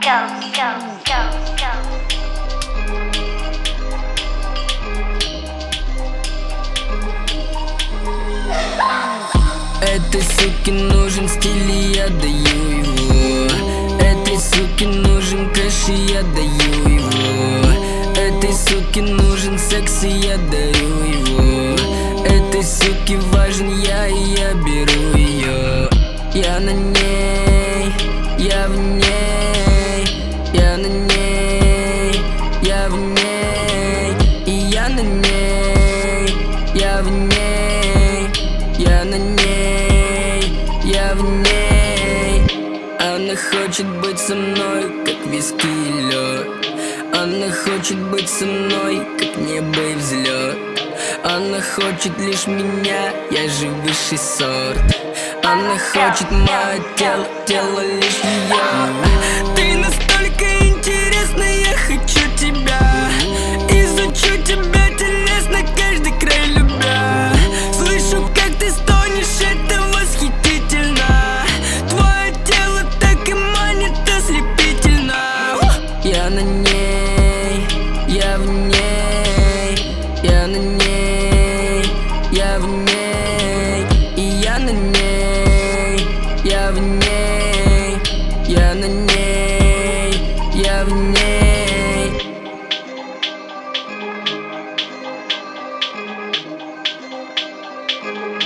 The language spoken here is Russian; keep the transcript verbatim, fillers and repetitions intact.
Этой суке нужен стиль, и я даю его. Этой суке нужен кэш, и я даю его. Этой суке нужен секс, и я дарю его. Этой суке важен я, и я беру ее. Я на ней, я в ней, я на ней, я в ней, и я на ней, я в ней, я на ней, я в ней. Она хочет быть со мной, как виски и лед. Она хочет быть со мной, как небо и взлет. Она хочет лишь меня, я же высший сорт. Она хочет мое тело, тело лишь ее. Ты настолько интересна, я хочу тебя. Изучу тебя телесно, каждый край любя. Слышу, как ты стонешь, это восхитительно. Твое тело так и манит ослепительно. Я на ней, я в ней, я на ней, я в ней, и я на ней, я в ней, я на ней, я в ней. Thank you.